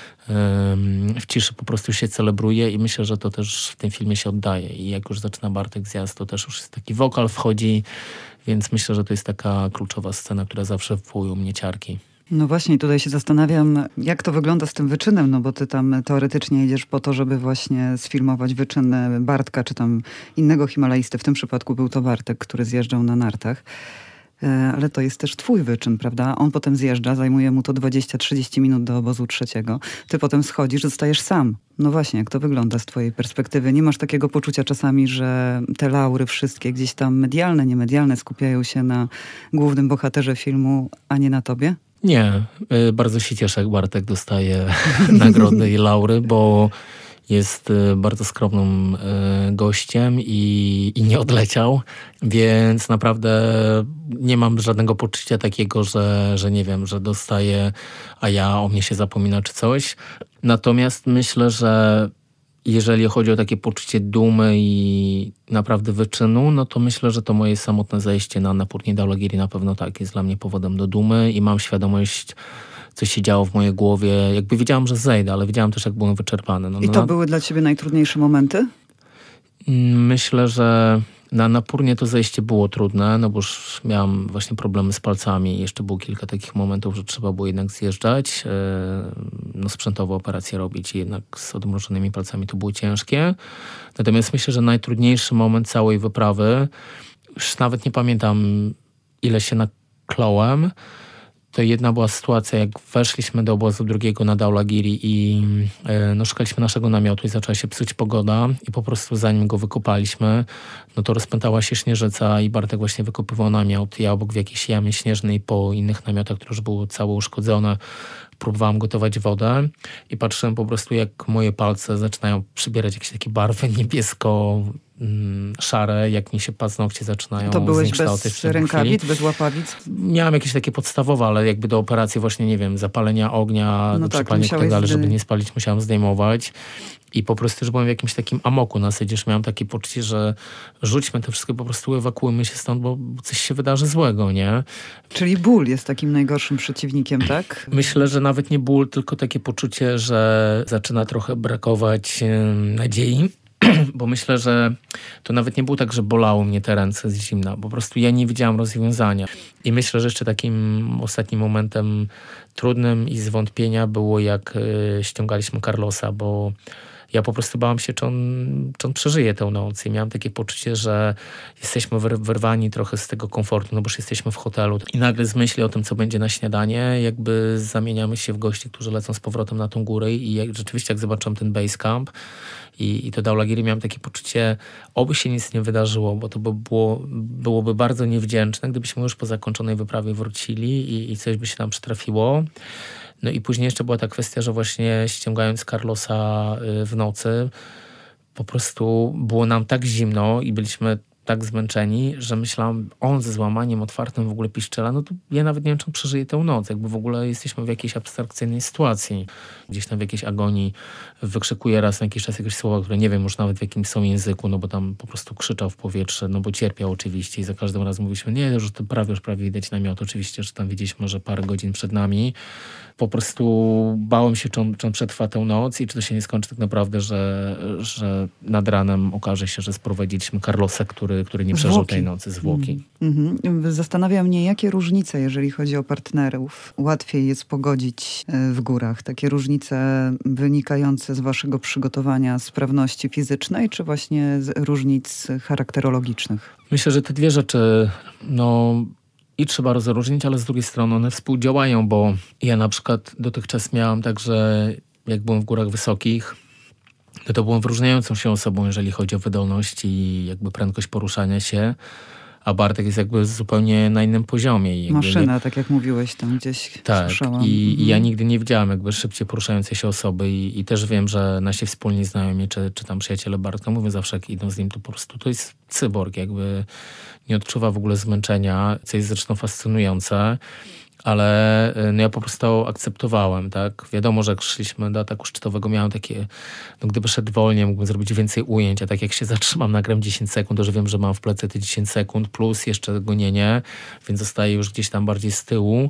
w ciszy po prostu się celebruje i myślę, że to też w tym filmie się oddaje. I jak już zaczyna Bartek zjazd, to też już jest taki wokal wchodzi, więc myślę, że to jest taka kluczowa scena, która zawsze wywołuje u mnie ciarki. No właśnie, tutaj się zastanawiam, jak to wygląda z tym wyczynem, no bo ty tam teoretycznie jedziesz po to, żeby właśnie sfilmować wyczyn Bartka, czy tam innego himalaisty. W tym przypadku był to Bartek, który zjeżdżał na nartach. Ale to jest też twój wyczyn, prawda? On potem zjeżdża, zajmuje mu to dwadzieścia trzydzieści minut do obozu trzeciego. Ty potem schodzisz, zostajesz sam. No właśnie, jak to wygląda z twojej perspektywy? Nie masz takiego poczucia czasami, że te laury wszystkie gdzieś tam medialne, niemedialne skupiają się na głównym bohaterze filmu, a nie na tobie? Nie. Bardzo się cieszę, jak Bartek dostaje nagrody i laury, bo jest bardzo skromnym gościem i, i nie odleciał, więc naprawdę nie mam żadnego poczucia takiego, że, że nie wiem, że dostaję, a ja o mnie się zapomina czy coś. Natomiast myślę, że jeżeli chodzi o takie poczucie dumy i naprawdę wyczynu, no to myślę, że to moje samotne zejście na Annapurni Dhaulagiri na pewno tak jest dla mnie powodem do dumy i mam świadomość, co się działo w mojej głowie. Jakby wiedziałam, że zejdę, ale wiedziałam też, jak byłem wyczerpany. No, I to na... były dla ciebie najtrudniejsze momenty? Myślę, że na Annapurnie to zejście było trudne, no bo już miałam właśnie problemy z palcami. Jeszcze było kilka takich momentów, że trzeba było jednak zjeżdżać, no sprzętowo operację robić i jednak z odmrożonymi palcami to było ciężkie. Natomiast myślę, że najtrudniejszy moment całej wyprawy, już nawet nie pamiętam, ile się nakląłem, to jedna była sytuacja, jak weszliśmy do obozu drugiego na Dhaulagiri i yy, no, szukaliśmy naszego namiotu i zaczęła się psuć pogoda i po prostu zanim go wykopaliśmy, no to rozpętała się śnieżyca i Bartek właśnie wykopywał namiot. Ja obok w jakiejś jamie śnieżnej po innych namiotach, które już były całe uszkodzone, próbowałam gotować wodę i patrzyłem po prostu, jak moje palce zaczynają przybierać jakieś takie barwy niebiesko szare, jak mi się paznokcie zaczynają To byłeś zniekształcać bez rękawic, bez łapawic? Miałem jakieś takie podstawowe, ale jakby do operacji właśnie, nie wiem, zapalenia ognia, no do tak, przepalenia i tak dalej, zdy... żeby nie spalić, musiałem zdejmować. I po prostu już byłem w jakimś takim amoku na zasadzie, że miałem takie poczucie, że rzućmy to wszystko, po prostu ewakuujmy się stąd, bo coś się wydarzy złego, nie? Czyli ból jest takim najgorszym przeciwnikiem, tak? Myślę, że nawet nie ból, tylko takie poczucie, że zaczyna trochę brakować nadziei. Bo myślę, że to nawet nie było tak, że bolało mnie te ręce z zimna. Po prostu ja nie widziałam rozwiązania. I myślę, że jeszcze takim ostatnim momentem trudnym i zwątpienia było, jak y, ściągaliśmy Carlosa, bo ja po prostu bałam się, czy on, czy on przeżyje tę noc i miałam takie poczucie, że jesteśmy wyrwani trochę z tego komfortu, no bo już jesteśmy w hotelu i nagle z myśli o tym, co będzie na śniadanie, jakby zamieniamy się w gości, którzy lecą z powrotem na tą górę i jak, rzeczywiście jak zobaczyłem ten base camp i, i to Dhaulagiri, miałem takie poczucie, oby się nic nie wydarzyło, bo to by było, byłoby bardzo niewdzięczne, gdybyśmy już po zakończonej wyprawie wrócili i, i coś by się nam przytrafiło. No i później jeszcze była ta kwestia, że właśnie ściągając Carlosa w nocy, po prostu było nam tak zimno i byliśmy tak zmęczeni, że myślałam, on ze złamaniem otwartym w ogóle piszczela, no to ja nawet nie wiem, czy on przeżyje tę noc. Jakby w ogóle jesteśmy w jakiejś abstrakcyjnej sytuacji. Gdzieś tam w jakiejś agonii wykrzykuje raz na jakiś czas jakieś słowa, które nie wiem już nawet w jakim są języku, no bo tam po prostu krzyczał w powietrze, no bo cierpiał oczywiście i za każdym razem mówiliśmy, nie, już to prawie, już prawie widać namiot. Oczywiście, że tam widzieliśmy, że parę godzin przed nami. Po prostu bałem się, czy on, czy on przetrwa tę noc i czy to się nie skończy tak naprawdę, że, że nad ranem okaże się, że sprowadziliśmy Carlosa, który, który nie przeżył tej nocy, zwłoki. Mm, mm. Zastanawia mnie, jakie różnice, jeżeli chodzi o partnerów, łatwiej jest pogodzić w górach? Takie różnice wynikające z waszego przygotowania, sprawności fizycznej, czy właśnie z różnic charakterologicznych? Myślę, że te dwie rzeczy, no... i trzeba rozróżnić, ale z drugiej strony one współdziałają, bo ja na przykład dotychczas miałam tak, że jak byłem w górach wysokich, no to byłem wyróżniającą się osobą, jeżeli chodzi o wydolność i jakby prędkość poruszania się, a Bartek jest jakby zupełnie na innym poziomie. I jakby Maszyna, nie... tak jak mówiłeś, tam gdzieś Tak, słyszałam. i, Mhm. i ja nigdy nie widziałam jakby szybciej poruszającej się osoby i, i też wiem, że nasi wspólni znajomi, czy, czy tam przyjaciele Bartka mówią zawsze, jak idą z nim, to po prostu to jest cyborg, jakby nie odczuwa w ogóle zmęczenia, co jest zresztą fascynujące. Ale no ja po prostu akceptowałem, tak? Wiadomo, że jak szliśmy do ataku szczytowego, miałem takie, no gdyby szedł wolniej, mógłbym zrobić więcej ujęć, a tak jak się zatrzymam, nagram dziesięć sekund, to że wiem, że mam w plecy te dziesięć sekund, plus jeszcze gonienie, więc zostaję już gdzieś tam bardziej z tyłu,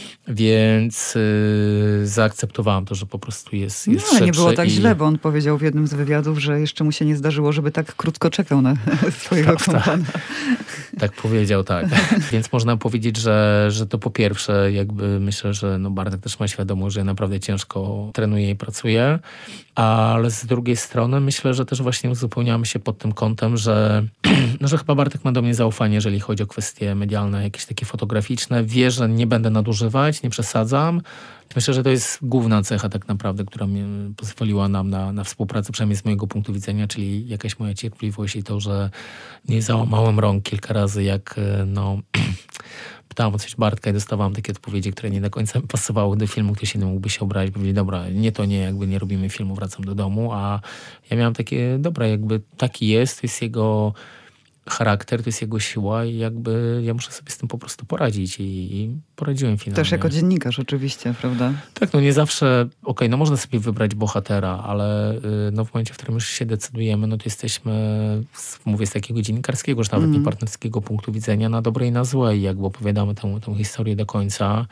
więc yy, zaakceptowałem to, że po prostu jest, jest No, ale nie było tak i... źle, bo on powiedział w jednym z wywiadów, że jeszcze mu się nie zdarzyło, żeby tak krótko czekał na swojego kompana. Tak powiedział, tak. Więc można powiedzieć, że, że to po pierwsze jakby myślę, że no Bartek też ma świadomość, że naprawdę ciężko trenuje i pracuje, ale z drugiej strony myślę, że też właśnie uzupełniamy się pod tym kątem, że, no, że chyba Bartek ma do mnie zaufanie, jeżeli chodzi o kwestie medialne, jakieś takie fotograficzne. Wie, że nie będę nadużywać, nie przesadzam. Myślę, że to jest główna cecha tak naprawdę, która mi pozwoliła nam na, na współpracę, przynajmniej z mojego punktu widzenia, czyli jakaś moja cierpliwość i to, że nie załamałem rąk kilka razy, jak no... Pytałem o coś Bartka i dostawałam takie odpowiedzi, które nie do końca pasowały do filmu. Ktoś inny mógłby się obrazić, powiedzieć, dobra, nie to nie, jakby nie robimy filmu, wracam do domu, a ja miałam takie, dobra, jakby taki jest, to jest jego charakter, to jest jego siła i jakby ja muszę sobie z tym po prostu poradzić i, i poradziłem finalnie. Też jako dziennikarz oczywiście, prawda? Tak, no nie zawsze, okej, okay, no można sobie wybrać bohatera, ale no w momencie, w którym już się decydujemy, no to jesteśmy, mówię z takiego dziennikarskiego, że nawet mm. nie partnerskiego punktu widzenia, na dobre i na złe i jakby opowiadamy tę, tę historię do końca.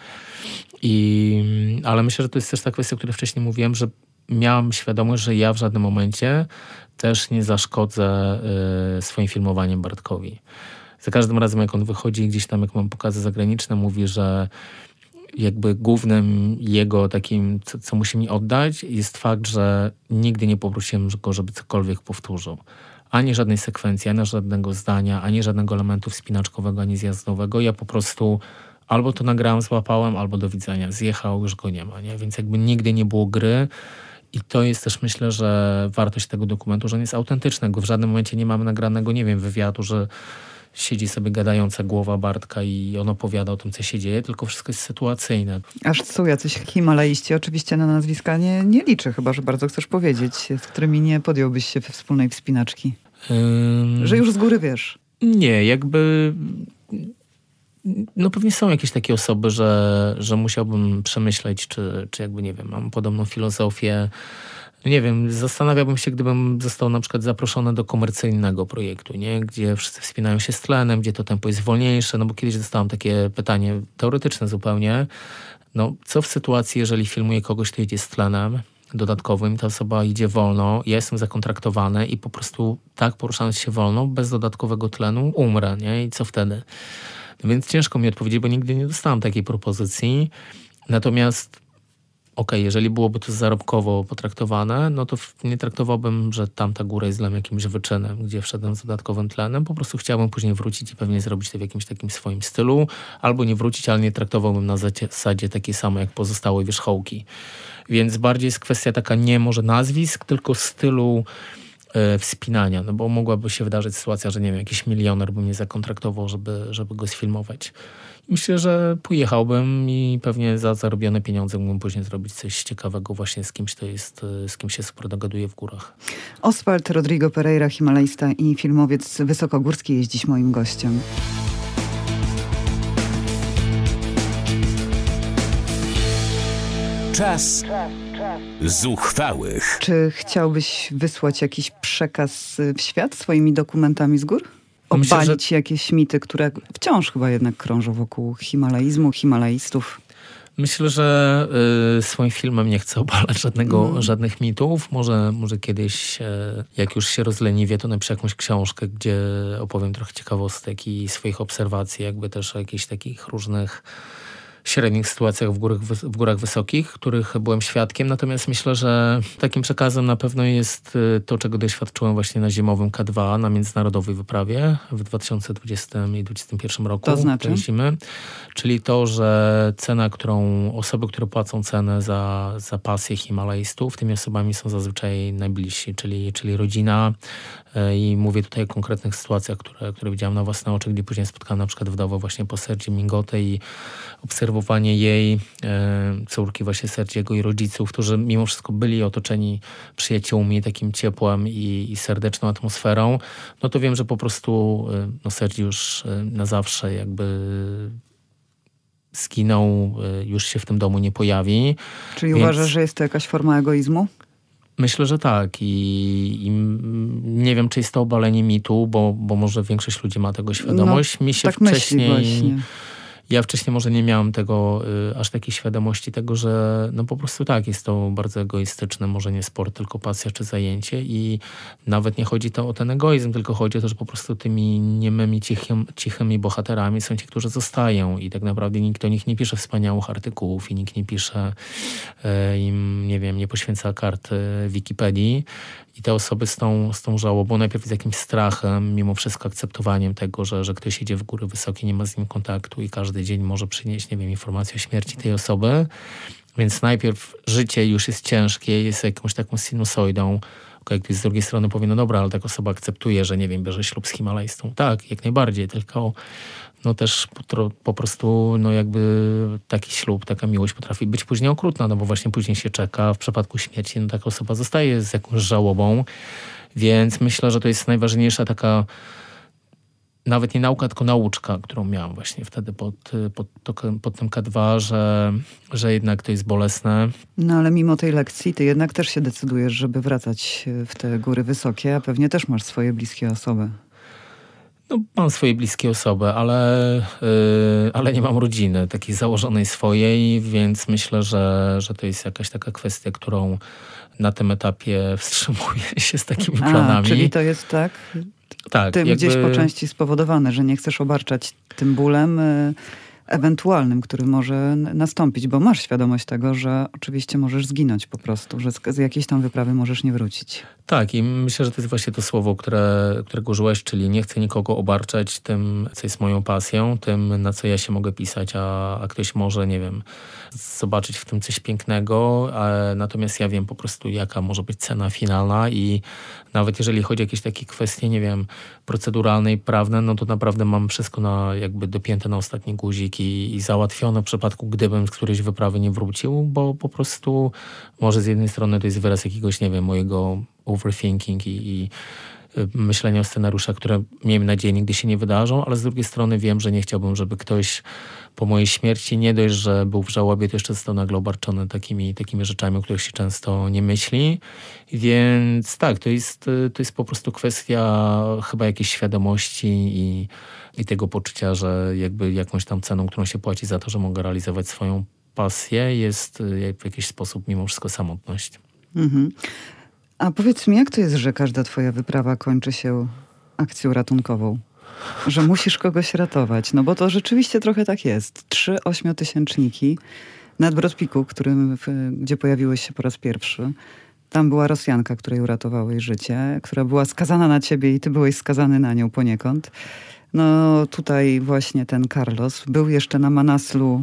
I, ale myślę, że to jest też ta kwestia, o której wcześniej mówiłem, że miałam świadomość, że ja w żadnym momencie też nie zaszkodzę y, swoim filmowaniem Bartkowi. Za każdym razem, jak on wychodzi gdzieś tam, jak mam pokazy zagraniczne, mówi, że jakby głównym jego takim, co, co musi mi oddać, jest fakt, że nigdy nie poprosiłem go, żeby cokolwiek powtórzył. Ani żadnej sekwencji, ani żadnego zdania, ani żadnego elementu wspinaczkowego, ani zjazdowego. Ja po prostu albo to nagrałem, złapałem, albo do widzenia. Zjechał, już go nie ma. Nie? Więc jakby nigdy nie było gry. I to jest też, myślę, że wartość tego dokumentu, że on jest autentyczny. W żadnym momencie nie mamy nagranego, nie wiem, wywiadu, że siedzi sobie gadająca głowa Bartka i on opowiada o tym, co się dzieje, tylko wszystko jest sytuacyjne. Aż są jacyś Himalaiści, oczywiście na nazwiska nie, nie liczę, chyba że bardzo chcesz powiedzieć, z którymi nie podjąłbyś się wspólnej wspinaczki. Um, że już z góry wiesz. Nie, jakby... No pewnie są jakieś takie osoby, że, że musiałbym przemyśleć, czy, czy jakby, nie wiem, mam podobną filozofię. Nie wiem, zastanawiałbym się, gdybym został na przykład zaproszony do komercyjnego projektu, nie? Gdzie wszyscy wspinają się z tlenem, gdzie to tempo jest wolniejsze, no bo kiedyś dostałam takie pytanie teoretyczne zupełnie. No co w sytuacji, jeżeli filmuję kogoś, kto jedzie z tlenem dodatkowym, ta osoba idzie wolno, ja jestem zakontraktowany i po prostu tak poruszając się wolno, bez dodatkowego tlenu umrę, nie? I co wtedy? Więc ciężko mi odpowiedzieć, bo nigdy nie dostałam takiej propozycji. Natomiast okej, okay, jeżeli byłoby to zarobkowo potraktowane, no to nie traktowałbym, że tamta góra jest dla mnie jakimś wyczynem, gdzie wszedłem z dodatkowym tlenem. Po prostu chciałbym później wrócić i pewnie zrobić to w jakimś takim swoim stylu. Albo nie wrócić, ale nie traktowałbym na zasadzie takiej samej jak pozostałe wierzchołki. Więc bardziej jest kwestia taka nie może nazwisk, tylko stylu wspinania, no bo mogłaby się wydarzyć sytuacja, że nie wiem, jakiś milioner by mnie zakontraktował, żeby, żeby go sfilmować. Myślę, że pojechałbym i pewnie za zarobione pieniądze mógłbym później zrobić coś ciekawego właśnie z kimś, to jest, z kim się super dogaduje w górach. Oswald Rodrigo Pereira, himalaista i filmowiec wysokogórski jest dziś moim gościem. Czas zuchwałych. Czy chciałbyś wysłać jakiś przekaz w świat swoimi dokumentami z gór? Obalić Myślę, że... jakieś mity, które wciąż chyba jednak krążą wokół himalaizmu, himalaistów? Myślę, że y, swoim filmem nie chcę obalać żadnego, mm. żadnych mitów. Może, może kiedyś, y, jak już się rozleniwię, to napiszę jakąś książkę, gdzie opowiem trochę ciekawostek i swoich obserwacji, jakby też o jakichś takich różnych średnich sytuacjach w górach, w górach wysokich, których byłem świadkiem. Natomiast myślę, że takim przekazem na pewno jest to, czego doświadczyłem właśnie na zimowym K dwa, na międzynarodowej wyprawie w dwa tysiące dwudziestym i dwa tysiące dwudziestym pierwszym roku. To znaczy? Tej zimy. Czyli to, że cena, którą osoby, które płacą cenę za, za pasję himalajstów, tymi osobami są zazwyczaj najbliżsi, czyli, czyli rodzina. I mówię tutaj o konkretnych sytuacjach, które, które widziałem na własne oczy, gdzie później spotkałem na przykład wdowę właśnie po Serdzie Mingotę i obserwowanie jej, e, córki właśnie Serdziego i rodziców, którzy mimo wszystko byli otoczeni przyjaciółmi, takim ciepłem i, i serdeczną atmosferą, no to wiem, że po prostu no Serdzi już na zawsze jakby zginął, już się w tym domu nie pojawi. Czyli Więc... uważasz, że jest to jakaś forma egoizmu? Myślę, że tak i, i nie wiem, czy jest to obalenie mitu, bo, bo może większość ludzi ma tego świadomość. No, Mi się tak wcześniej... myśli właśnie. Ja wcześniej może nie miałem tego, y, aż takiej świadomości tego, że no po prostu tak, jest to bardzo egoistyczne, może nie sport, tylko pasja czy zajęcie i nawet nie chodzi to o ten egoizm, tylko chodzi o to, że po prostu tymi niemymi, cichym, cichymi bohaterami są ci, którzy zostają i tak naprawdę nikt do nich nie pisze wspaniałych artykułów i nikt nie pisze y, im, nie wiem, nie poświęca kart w Wikipedii. I te osoby z tą, z tą żałobą, najpierw z jakimś strachem, mimo wszystko akceptowaniem tego, że, że ktoś idzie w góry wysokie, nie ma z nim kontaktu i każdy dzień może przynieść, nie wiem, informację o śmierci tej osoby. Więc najpierw życie już jest ciężkie, jest jakąś taką sinusoidą. Okay, ktoś z drugiej strony powie, no dobra, ale taka osoba akceptuje, że nie wiem, bierze ślub z himalajstą. Tak, jak najbardziej, tylko no też po, po prostu no jakby taki ślub, taka miłość potrafi być później okrutna, no bo właśnie później się czeka. W przypadku śmierci no taka osoba zostaje z jakąś żałobą, więc myślę, że to jest najważniejsza taka nawet nie nauka, tylko nauczka, którą miałam właśnie wtedy pod, pod, pod tym K dwa, że, że jednak to jest bolesne. No ale mimo tej lekcji ty jednak też się decydujesz, żeby wracać w te góry wysokie, a pewnie też masz swoje bliskie osoby. No, mam swoje bliskie osoby, ale, yy, ale nie mam rodziny takiej założonej swojej, więc myślę, że, że to jest jakaś taka kwestia, którą na tym etapie wstrzymuję się z takimi a, planami. Czyli to jest tak? Tak. Tym jakby... gdzieś po części spowodowane, że nie chcesz obarczać tym bólem y, ewentualnym, który może nastąpić, bo masz świadomość tego, że oczywiście możesz zginąć po prostu, że z, z jakiejś tam wyprawy możesz nie wrócić. Tak i myślę, że to jest właśnie to słowo, które, którego użyłeś, czyli nie chcę nikogo obarczać tym, co jest moją pasją, tym, na co ja się mogę pisać, a, a ktoś może, nie wiem, zobaczyć w tym coś pięknego, a, natomiast ja wiem po prostu, jaka może być cena finalna i nawet jeżeli chodzi o jakieś takie kwestie, nie wiem, proceduralne i prawne, no to naprawdę mam wszystko na, jakby dopięte na ostatni guzik i, i załatwione w przypadku, gdybym z którejś wyprawy nie wrócił, bo po prostu może z jednej strony to jest wyraz jakiegoś, nie wiem, mojego overthinking i, i myślenia o scenariuszach, które miejmy nadzieję nigdy się nie wydarzą, ale z drugiej strony wiem, że nie chciałbym, żeby ktoś po mojej śmierci nie dość, że był w żałobie, to jeszcze został nagle obarczony takimi, takimi rzeczami, o których się często nie myśli. Więc tak, to jest, to jest po prostu kwestia chyba jakiejś świadomości i, i tego poczucia, że jakby jakąś tam ceną, którą się płaci za to, że mogę realizować swoją pasję, jest w jakiś sposób mimo wszystko samotność. Mhm. A powiedz mi, jak to jest, że każda twoja wyprawa kończy się akcją ratunkową? Że musisz kogoś ratować? No bo to rzeczywiście trochę tak jest. Trzy ośmiotysięczniki nad Brodpiku, którym, gdzie pojawiłeś się po raz pierwszy. Tam była Rosjanka, której uratowałeś życie, która była skazana na ciebie i ty byłeś skazany na nią poniekąd. No tutaj właśnie ten Carlos. Był jeszcze na Manaslu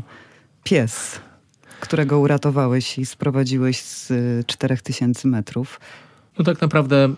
pies, którego uratowałeś i sprowadziłeś z czterech tysięcy metrów. No tak naprawdę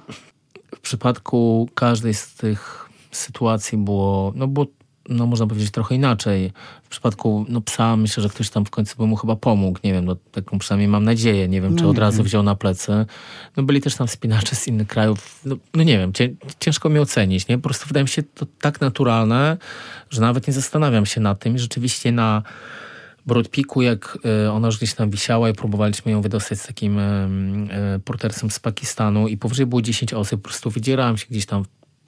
w przypadku każdej z tych sytuacji było, no było, no można powiedzieć trochę inaczej. W przypadku no psa myślę, że ktoś tam w końcu by mu chyba pomógł. Nie wiem, no taką przynajmniej mam nadzieję. Nie wiem, czy no od nie razu wiem. wziął na plecy. No byli też tam wspinacze z innych krajów. No, no nie wiem, cię, ciężko mi ocenić. Nie? Po prostu wydaje mi się to tak naturalne, że nawet nie zastanawiam się nad tym. I rzeczywiście na Brodpiku, jak ona już gdzieś tam wisiała i próbowaliśmy ją wydostać z takim e, portersem z Pakistanu i powyżej było dziesięć osób. Po prostu wydzierałem się gdzieś tam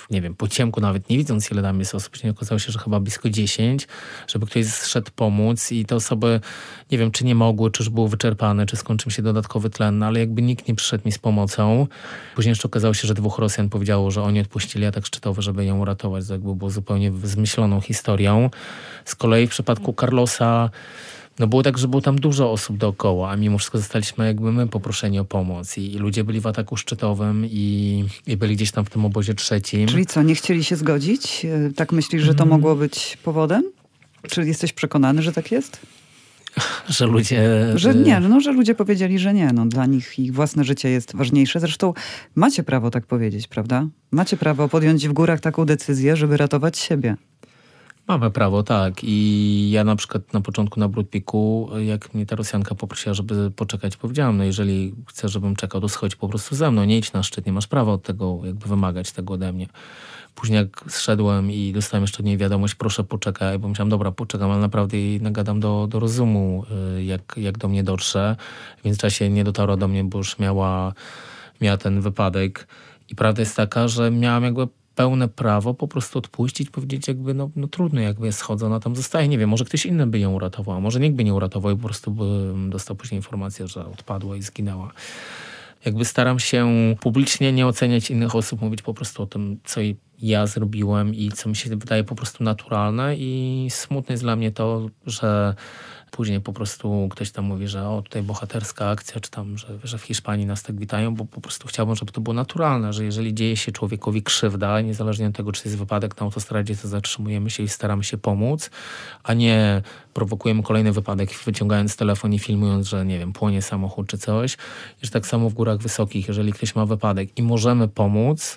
nie wiem, po ciemku nawet nie widząc, ile tam jest osób, nie okazało się, że chyba blisko dziesięć, żeby ktoś zszedł pomóc i te osoby, nie wiem, czy nie mogły, czy już były wyczerpane, czy skończył się dodatkowy tlen, no, ale jakby nikt nie przyszedł mi z pomocą. Później jeszcze okazało się, że dwóch Rosjan powiedziało, że oni odpuścili atak szczytowy, żeby ją uratować. To jakby było zupełnie zmyśloną historią. Z kolei w przypadku Carlosa no było tak, że było tam dużo osób dookoła, a mimo wszystko zostaliśmy jakby my poproszeni o pomoc i, i ludzie byli w ataku szczytowym i, i byli gdzieś tam w tym obozie trzecim. Czyli co, nie chcieli się zgodzić? Tak myślisz, że to mm. mogło być powodem? Czy jesteś przekonany, że tak jest? Że ludzie... Że nie, no, że ludzie powiedzieli, że nie. No, dla nich ich własne życie jest ważniejsze. Zresztą macie prawo tak powiedzieć, prawda? Macie prawo podjąć w górach taką decyzję, żeby ratować siebie. Mamy prawo, tak. I ja na przykład na początku na Broadpeaku, jak mnie ta Rosjanka poprosiła, żeby poczekać, powiedziałam, no jeżeli chcesz, żebym czekał, to schodź po prostu ze mną, nie idź na szczyt, nie masz prawa od tego jakby wymagać tego ode mnie. Później jak zszedłem i dostałem jeszcze od niej wiadomość, proszę poczekaj, bo myślałem, dobra, poczekam, ale naprawdę jej nagadam do, do rozumu, jak, jak do mnie dotrze. W międzyczasie nie dotarła do mnie, bo już miała, miała ten wypadek. I prawda jest taka, że miałam jakby pełne prawo po prostu odpuścić, powiedzieć jakby, no, no trudno, jakby ja schodzę, ona tam zostaje, nie wiem, może ktoś inny by ją uratował, a może nikt by nie uratował i po prostu bym dostał później informację, że odpadła i zginęła. Jakby staram się publicznie nie oceniać innych osób, mówić po prostu o tym, co ja zrobiłem i co mi się wydaje po prostu naturalne i smutne jest dla mnie to, że później po prostu ktoś tam mówi, że o, tutaj bohaterska akcja, czy tam, że, że w Hiszpanii nas tak witają, bo po prostu chciałbym, żeby to było naturalne, że jeżeli dzieje się człowiekowi krzywda, niezależnie od tego, czy jest wypadek na autostradzie, to zatrzymujemy się i staramy się pomóc, a nie prowokujemy kolejny wypadek, wyciągając telefon i filmując, że nie wiem, płonie samochód czy coś. I że tak samo w górach wysokich, jeżeli ktoś ma wypadek i możemy pomóc,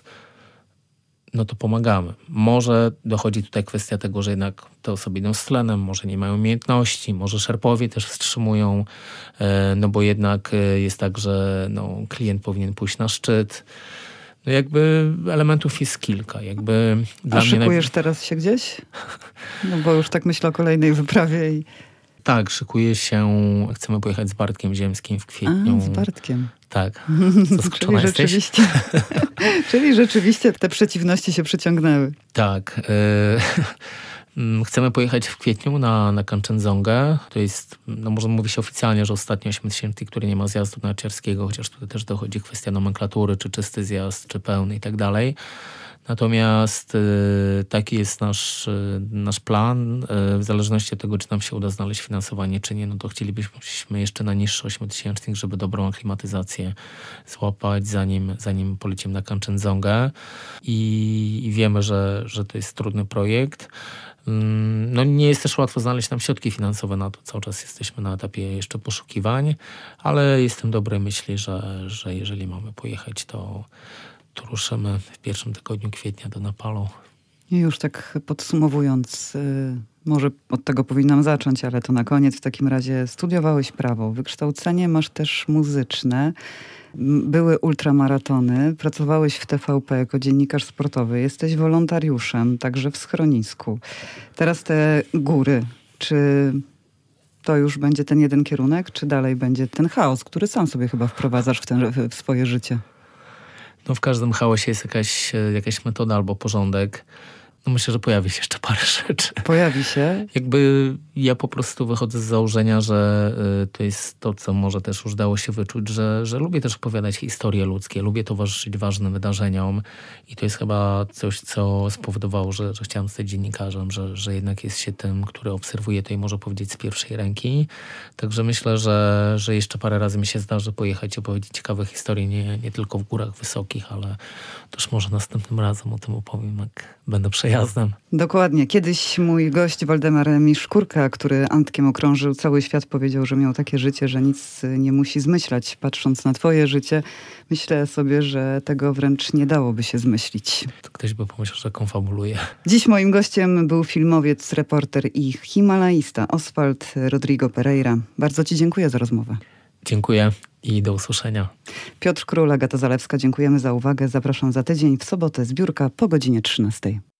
no to pomagamy. Może dochodzi tutaj kwestia tego, że jednak te osoby idą z tlenem, może nie mają umiejętności, może szerpowie też wstrzymują, no bo jednak jest tak, że no, klient powinien pójść na szczyt. No jakby elementów jest kilka. Jakby dla A szykujesz mnie... teraz się gdzieś? No bo już tak myślę o kolejnej wyprawie i... Tak, szykuje się, chcemy pojechać z Bartkiem Ziemskim w kwietniu. A, z Bartkiem. Tak. Czyli rzeczywiście, czyli rzeczywiście te przeciwności się przyciągnęły. Tak. Y Chcemy pojechać w kwietniu na, na Kanchenjungę. To jest, no może mówi się oficjalnie, że ostatni ośmiotysięcznik, który nie ma zjazdu narciarskiego, chociaż tutaj też dochodzi kwestia nomenklatury, czy czysty zjazd, czy pełny i tak dalej. Natomiast y, taki jest nasz, y, nasz plan. Y, w zależności od tego, czy nam się uda znaleźć finansowanie, czy nie, no to chcielibyśmy jeszcze na niższy ośmiotysięcznik, żeby dobrą aklimatyzację złapać, zanim, zanim polecimy na Kanchenjungę. I, i wiemy, że, że to jest trudny projekt. No nie jest też łatwo znaleźć nam środki finansowe na to. Cały czas jesteśmy na etapie jeszcze poszukiwań, ale jestem dobrej myśli, że, że jeżeli mamy pojechać, to, to ruszymy w pierwszym tygodniu kwietnia do Nepalu. I już tak podsumowując, może od tego powinnam zacząć, ale to na koniec w takim razie studiowałeś prawo, wykształcenie masz też muzyczne. Były ultramaratony, pracowałeś w T V P jako dziennikarz sportowy, jesteś wolontariuszem, także w schronisku. Teraz te góry, czy to już będzie ten jeden kierunek, czy dalej będzie ten chaos, który sam sobie chyba wprowadzasz w, ten, w swoje życie? No w każdym chaosie jest jakaś, jakaś metoda albo porządek. No myślę, że pojawi się jeszcze parę rzeczy. Pojawi się? Jakby ja po prostu wychodzę z założenia, że y, to jest to, co może też już dało się wyczuć, że, że lubię też opowiadać historie ludzkie, lubię towarzyszyć ważnym wydarzeniom i to jest chyba coś, co spowodowało, że, że chciałem stać dziennikarzem, że, że jednak jest się tym, który obserwuje to i może powiedzieć z pierwszej ręki. Także myślę, że, że jeszcze parę razy mi się zdarzy pojechać i opowiedzieć ciekawe historie, nie, nie tylko w górach wysokich, ale też może następnym razem o tym opowiem, jak będę przejazdem. Dokładnie. Kiedyś mój gość Waldemar Miszkurka, który Antkiem okrążył cały świat, powiedział, że miał takie życie, że nic nie musi zmyślać. Patrząc na twoje życie, myślę sobie, że tego wręcz nie dałoby się zmyślić. To ktoś by pomyślał, że konfabuluje. Dziś moim gościem był filmowiec, reporter i himalaista Oswald Rodrigo Pereira. Bardzo ci dziękuję za rozmowę. Dziękuję i do usłyszenia. Piotr Król, Agata Zalewska, dziękujemy za uwagę. Zapraszam za tydzień w sobotę zbiórka po godzinie trzynastej.